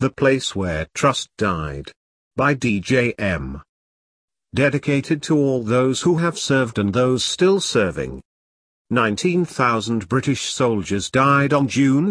The Place Where Trust Died. By D.J.M. Dedicated to all those who have served and those still serving. 19,000 British soldiers died on June 1,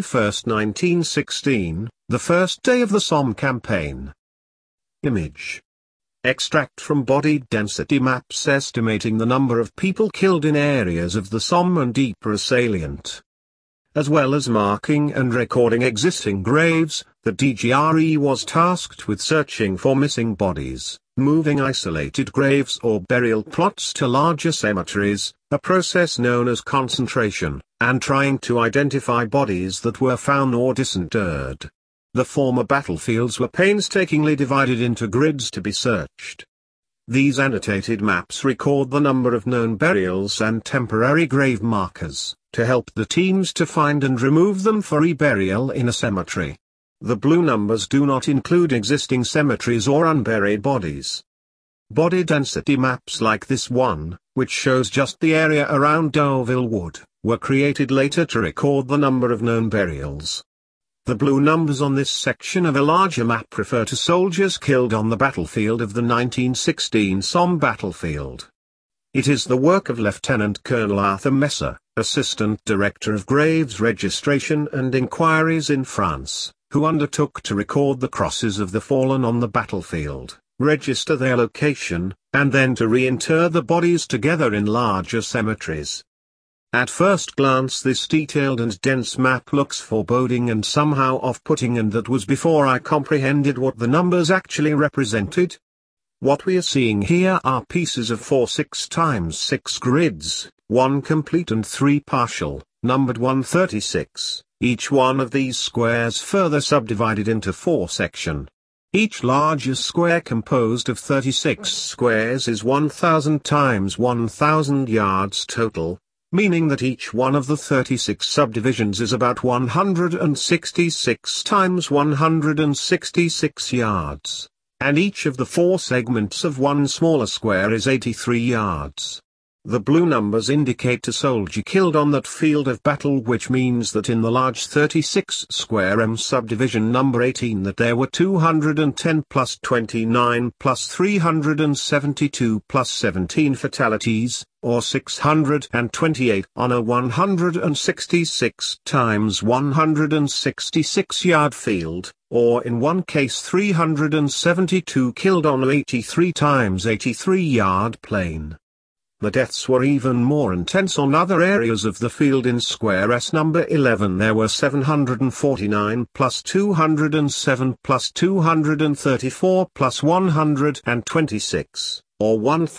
1916, the first day of the Somme campaign. Image. Extract from body density maps estimating the number of people killed in areas of the Somme and Ypres salient. As well as marking and recording existing graves, the DGRE was tasked with searching for missing bodies, moving isolated graves or burial plots to larger cemeteries, a process known as concentration, and trying to identify bodies that were found or disinterred. The former battlefields were painstakingly divided into grids to be searched. These annotated maps record the number of known burials and temporary grave markers, to help the teams to find and remove them for reburial in a cemetery. The blue numbers do not include existing cemeteries or unburied bodies. Body density maps like this one, which shows just the area around Deauville Wood, were created later to record the number of known burials. The blue numbers on this section of a larger map refer to soldiers killed on the battlefield of the 1916 Somme battlefield. It is the work of Lieutenant Colonel Arthur Messer, Assistant Director of Graves Registration and Inquiries in France, who undertook to record the crosses of the fallen on the battlefield, register their location, and then to reinter the bodies together in larger cemeteries. At first glance this detailed and dense map looks foreboding and somehow off-putting, and that was before I comprehended what the numbers actually represented. What we are seeing here are pieces of 4 6x6 grids, 1 complete and 3 partial, numbered 136, each one of these squares further subdivided into 4 sections. Each larger square composed of 36 squares is 1,000 times 1,000 yards total, meaning that each one of the 36 subdivisions is about 166 times 166 yards, and each of the 4 segments of one smaller square is 83 yards. The blue numbers indicate a soldier killed on that field of battle, which means that in the large 36 square M subdivision number 18 that there were 210 plus 29 plus 372 plus 17 fatalities, or 628 on a 166 times 166 yard field, or in one case 372 killed on an 83 times 83 yard plain. The deaths were even more intense on other areas of the field. In square S number 11 there were 749 plus 207 plus 234 plus 126, or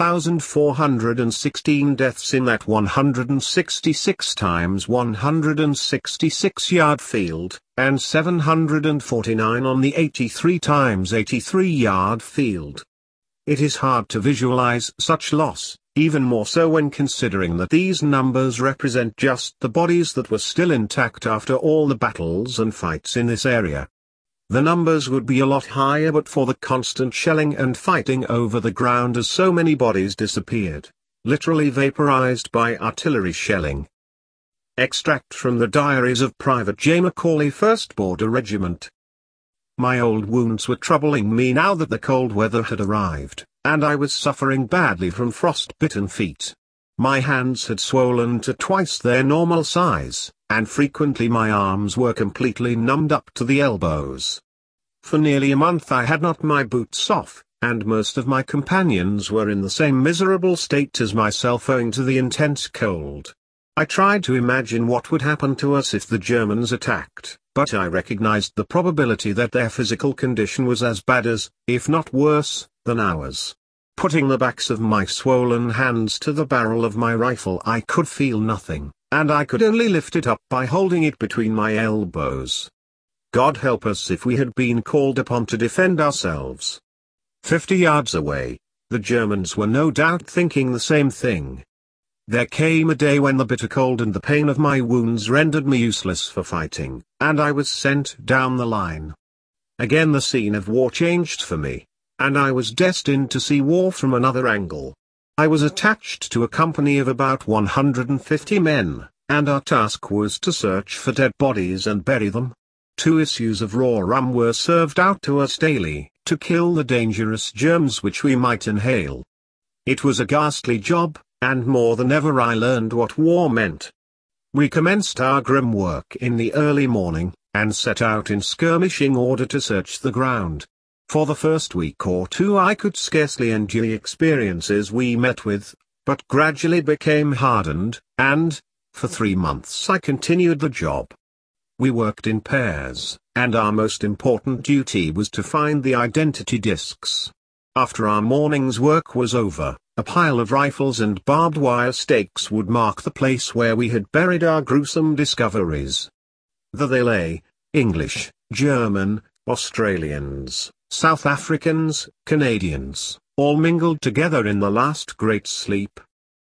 1,416 deaths in that 166 times 166 yard field, and 749 on the 83 times 83 yard field. It is hard to visualize such loss, even more so when considering that these numbers represent just the bodies that were still intact after all the battles and fights in this area. The numbers would be a lot higher but for the constant shelling and fighting over the ground, as so many bodies disappeared, literally vaporized by artillery shelling. Extract from the diaries of Private J. Macaulay, 1st Border Regiment. My old wounds were troubling me now that the cold weather had arrived, and I was suffering badly from frost-bitten feet. My hands had swollen to twice their normal size, and frequently my arms were completely numbed up to the elbows. For nearly a month I had not my boots off, and most of my companions were in the same miserable state as myself owing to the intense cold. I tried to imagine what would happen to us if the Germans attacked, but I recognized the probability that their physical condition was as bad as, if not worse, than ours. Putting the backs of my swollen hands to the barrel of my rifle, I could feel nothing, and I could only lift it up by holding it between my elbows. God help us if we had been called upon to defend ourselves. 50 yards away, the Germans were no doubt thinking the same thing. There came a day when the bitter cold and the pain of my wounds rendered me useless for fighting, and I was sent down the line. Again the scene of war changed for me, and I was destined to see war from another angle. I was attached to a company of about 150 men, and our task was to search for dead bodies and bury them. 2 issues of raw rum were served out to us daily, to kill the dangerous germs which we might inhale. It was a ghastly job, and more than ever I learned what war meant. We commenced our grim work in the early morning, and set out in skirmishing order to search the ground. For the first week or two I could scarcely endure the experiences we met with, but gradually became hardened, and, for 3 months I continued the job. We worked in pairs, and our most important duty was to find the identity discs. After our morning's work was over, a pile of rifles and barbed wire stakes would mark the place where we had buried our gruesome discoveries. There they lay, English, German, Australians, South Africans, Canadians, all mingled together in the last great sleep.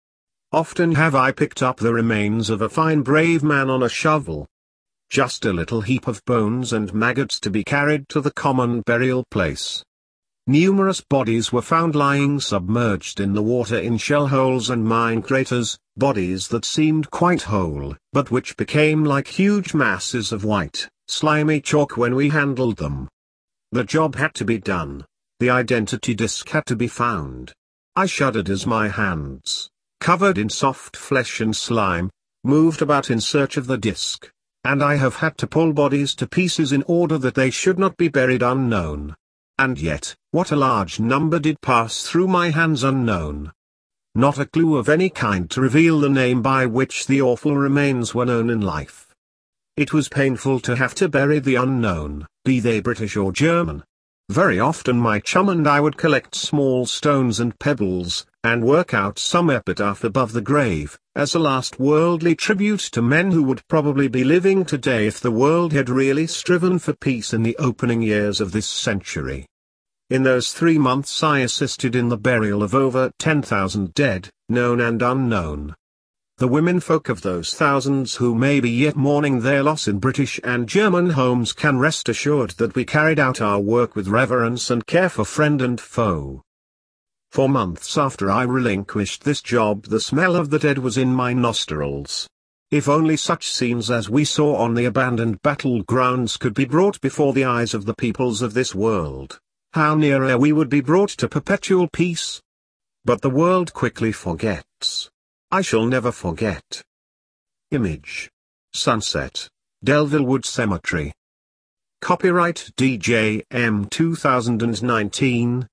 Often have I picked up the remains of a fine brave man on a shovel. Just a little heap of bones and maggots to be carried to the common burial place. Numerous bodies were found lying submerged in the water in shell holes and mine craters, bodies that seemed quite whole, but which became like huge masses of white, slimy chalk when we handled them. The job had to be done. The identity disc had to be found. I shuddered as my hands, covered in soft flesh and slime, moved about in search of the disc. And I have had to pull bodies to pieces in order that they should not be buried unknown. And yet, what a large number did pass through my hands unknown. Not a clue of any kind to reveal the name by which the awful remains were known in life. It was painful to have to bury the unknown, be they British or German. Very often my chum and I would collect small stones and pebbles, and work out some epitaph above the grave, as a last worldly tribute to men who would probably be living today if the world had really striven for peace in the opening years of this century. In those 3 months I assisted in the burial of over 10,000 dead, known and unknown. The womenfolk of those thousands who may be yet mourning their loss in British and German homes can rest assured that we carried out our work with reverence and care for friend and foe. For months after I relinquished this job the smell of the dead was in my nostrils. If only such scenes as we saw on the abandoned battlegrounds could be brought before the eyes of the peoples of this world, how nearer we would be brought to perpetual peace. But the world quickly forgets. I shall never forget. Image. Sunset, Delville Wood Cemetery. Copyright DJM 2019.